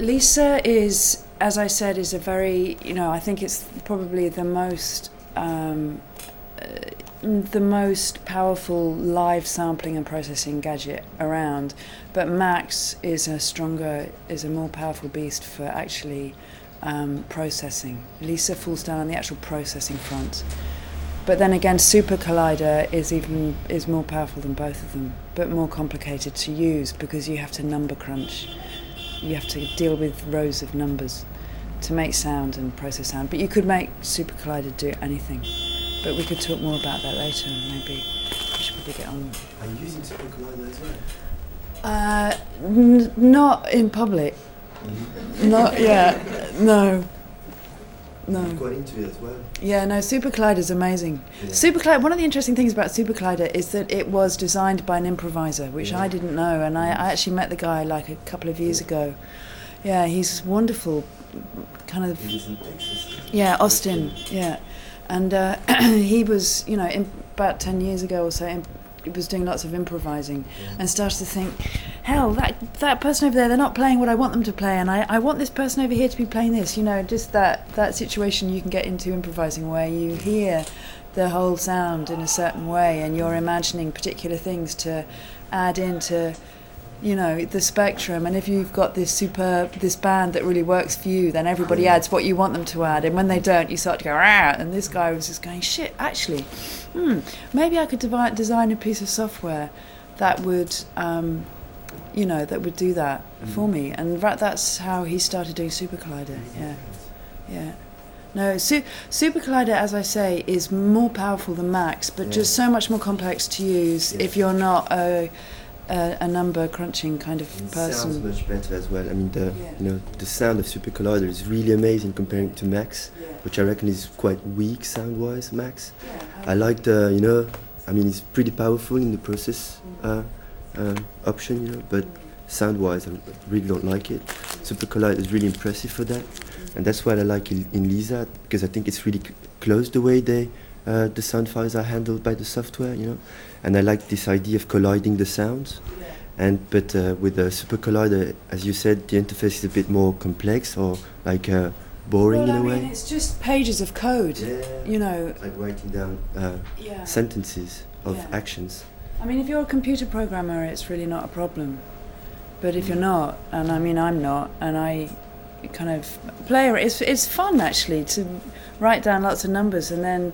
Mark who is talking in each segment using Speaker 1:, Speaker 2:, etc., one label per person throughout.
Speaker 1: Lisa is, as I said, is a very, I think it's probably the most powerful live sampling and processing gadget around. But Max is a more powerful beast for actually processing. Lisa falls down on the actual processing front. But then again, Super Collider is more powerful than both of them, but more complicated to use because you have to number crunch. You have to deal with rows of numbers to make sound and process sound. But you could make Super Collider do anything. But we could talk more about that later. Maybe we should probably get on.
Speaker 2: Are you using Super Collider as well?
Speaker 1: Not in public.
Speaker 2: Mm-hmm.
Speaker 1: Not yet. No.
Speaker 2: You've got into it as well.
Speaker 1: Yeah, no, Super Collider is amazing.
Speaker 2: Yeah.
Speaker 1: Super Collider, one of the interesting things about Super Collider is that it was designed by an improviser, which I didn't know, and I actually met the guy like a couple of years ago. Yeah, he's wonderful, kind of.
Speaker 2: He lives in Texas.
Speaker 1: Yeah, Austin. Yeah, and he was, about 10 years ago or so, he was doing lots of improvising, and started to think, hell, that person over there, they're not playing what I want them to play, and I want this person over here to be playing this, just that situation you can get into improvising where you hear the whole sound in a certain way and you're imagining particular things to add into, the spectrum. And if you've got this band that really works for you, then everybody adds what you want them to add, and when they don't, you start to go, ah, and this guy was just going, shit, actually, maybe I could design a piece of software that would that would do that for me, and that's how he started doing Super Collider. Yeah. No, Super Collider, as I say, is more powerful than Max, but just so much more complex to use if you're not a number crunching kind of person.
Speaker 2: It sounds much better as well. I mean, the sound of Super Collider is really amazing comparing to Max, which I reckon is quite weak sound-wise. Max, I like it's pretty powerful in the process option, but sound-wise, I really don't like it. Super Collider is really impressive for that, and that's what I like in Lisa, because I think it's really close the way the sound files are handled by the software, and I like this idea of colliding the sounds. But with the Super Collider, as you said, the interface is a bit more complex or like boring in a way.
Speaker 1: It's just pages of code,
Speaker 2: like writing down sentences of actions.
Speaker 1: I mean, if you're a computer programmer, it's really not a problem. But if you're not, and I mean, I'm not, and I kind of play, it's fun actually to write down lots of numbers and then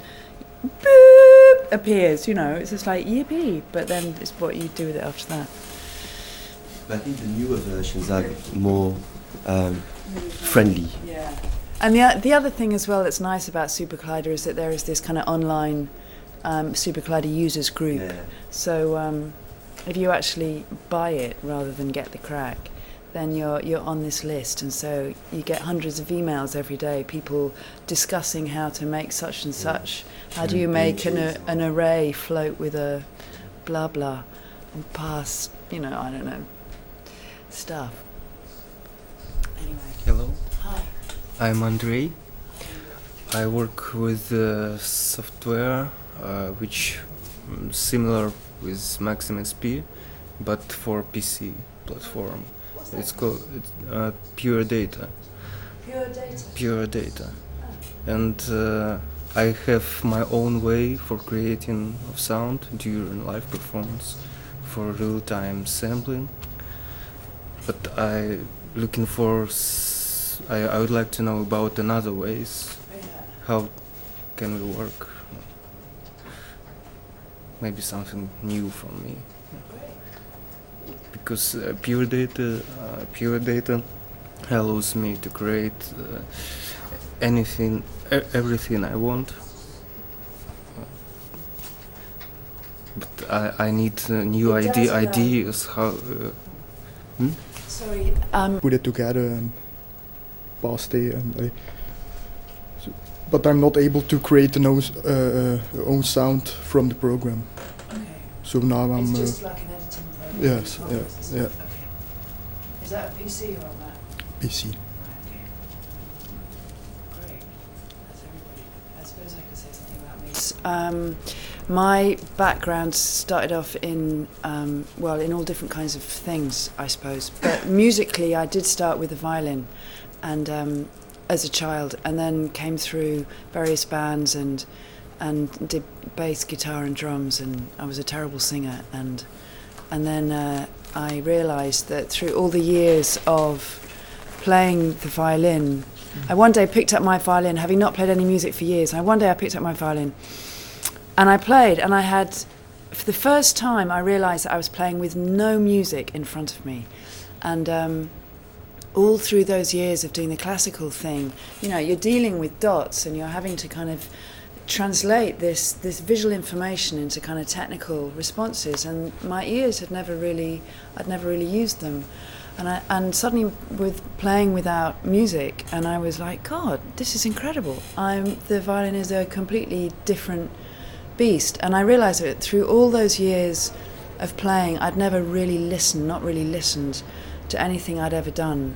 Speaker 1: boop appears, it's just like yippee, but then it's what you do with it after that.
Speaker 2: But I think the newer versions are more friendly.
Speaker 1: Yeah. And the other thing as well that's nice about Super Collider is that there is this kind of online Super Collider users group. Yeah. So if you actually buy it rather than get the crack, then you're on this list, and so you get hundreds of emails every day, people discussing how to make such and such. How do you make an array float with a blah blah and pass, I don't know, stuff. Anyway.
Speaker 3: Hello.
Speaker 1: Hi.
Speaker 3: I'm Andrei. I work with software which similar with Maxim SP, but for PC platform. It's called Pure Data.
Speaker 1: Pure Data.
Speaker 3: Pure Data. And I have my own way for creating of sound during live performance, for real-time sampling. But I would like to know about another ways. How can we work? Maybe something new for me. Because Pure Data allows me to create everything I want. But I need new ideas. How?
Speaker 1: Sorry.
Speaker 4: Put it together and past day, but I'm not able to create an own sound from the program.
Speaker 1: Okay.
Speaker 4: So now I'm.
Speaker 1: It's just like an editing program.
Speaker 4: Yes. Yeah.
Speaker 1: Okay. Is that a PC or a Mac?
Speaker 4: PC.
Speaker 1: Right. Okay. Great. That's everybody. I suppose I could say something about me. my background started off in, in all different kinds of things, I suppose. But musically, I did start with the violin, and as a child, and then came through various bands and did bass, guitar, and drums. And I was a terrible singer, and then I realised that through all the years of playing the violin, I one day picked up my violin, having not played any music for years. One day I picked up my violin, and I played, and I had, for the first time, I realised that I was playing with no music in front of me. And all through those years of doing the classical thing, you know, you're dealing with dots, and you're having to kind of translate this visual information into kind of technical responses. And my ears I'd never really used them. And suddenly, with playing without music, and I was like, God, this is incredible. The violin is a completely different beast. And I realised that through all those years of playing, I'd never really not really listened to anything I'd ever done.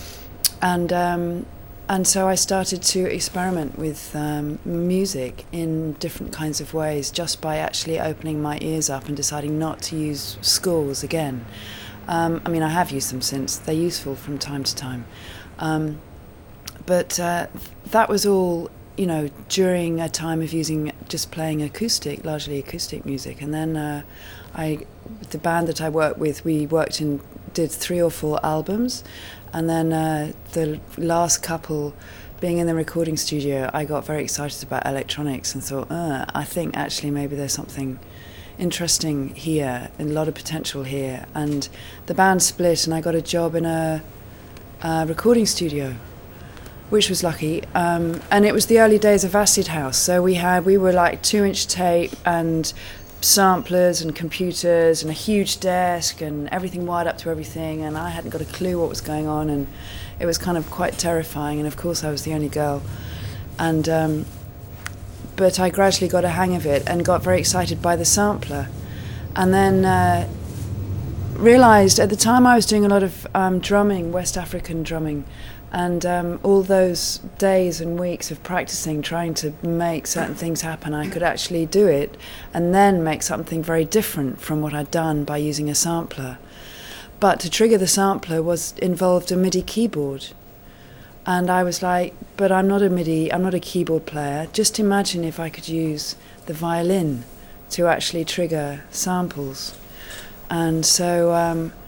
Speaker 1: And so I started to experiment with music in different kinds of ways, just by actually opening my ears up and deciding not to use scores again. I mean, I have used them since. They're useful from time to time. But that was all, you know, during a time of just playing largely acoustic music. And then the band that I worked with, we did 3 or 4 albums. And then the last couple, being in the recording studio, I got very excited about electronics and thought, I think actually maybe there's something interesting here and a lot of potential here. And the band split, and I got a job in a recording studio, which was lucky. And it was the early days of Acid House, so we were like 2-inch tape and samplers and computers and a huge desk and everything wired up to everything, and I hadn't got a clue what was going on, and it was kind of quite terrifying. And of course I was the only girl, and but I gradually got a hang of it and got very excited by the sampler, and then realised at the time I was doing a lot of drumming, West African drumming, and all those days and weeks of practicing, trying to make certain things happen, I could actually do it and then make something very different from what I'd done by using a sampler. But to trigger the sampler involved a MIDI keyboard. And I was like, but I'm not a keyboard player. Just imagine if I could use the violin to actually trigger samples. And so